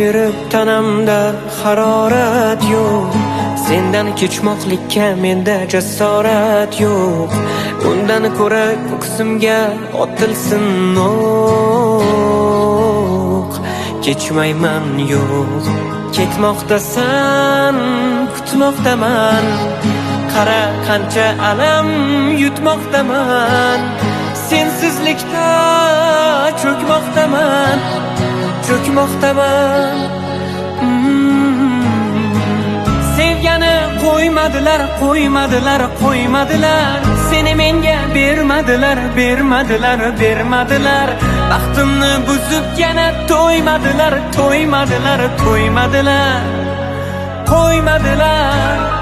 berib tanamda harorat yo'q. Sendan kechmoqlikka menda jasorat yo'q. Undan ko'ra ko'ksimga otilsin o'q. Kechmayman yo'q. Ketmoqdasan, kutmoqdaman. Qara qancha alam yutmoqdaman. Sensizlikda cho'kmoqdaman, cho'kmoqdaman. Sevgani qo'ymadilar, qo'ymadilar, qo'ymadilar. Seni menga bermadilar, bermadilar, bermadilar. Baxtimni buzib yana to'ymadilar, to'ymadilar, to'ymadilar, qo'ymadilar.